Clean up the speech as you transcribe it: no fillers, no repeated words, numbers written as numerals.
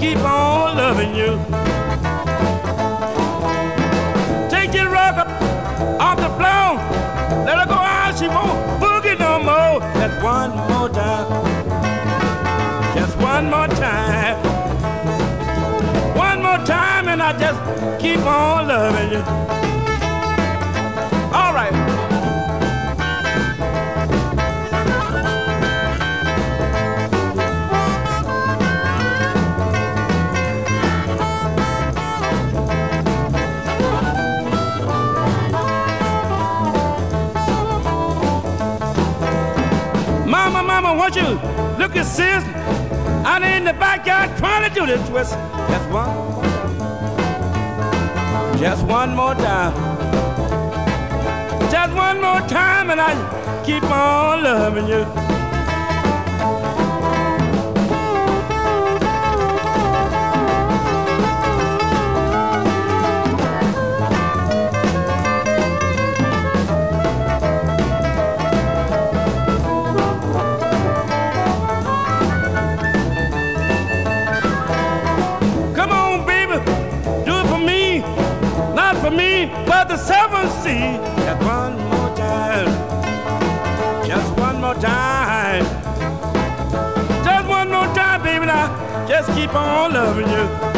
keep on loving you. Take your rug up off the floor. Let her go out, she won't boogie no more. Just one more time. Just one more time. One more time and I just keep on loving you. All right. Mama, won't you look at sis out in the backyard trying to do this twist? Just one more time. Just one more time and I keep on loving you. For me, but the seventh sea. Just one more time. Just one more time. Just one more time, baby. Now, just keep on loving you.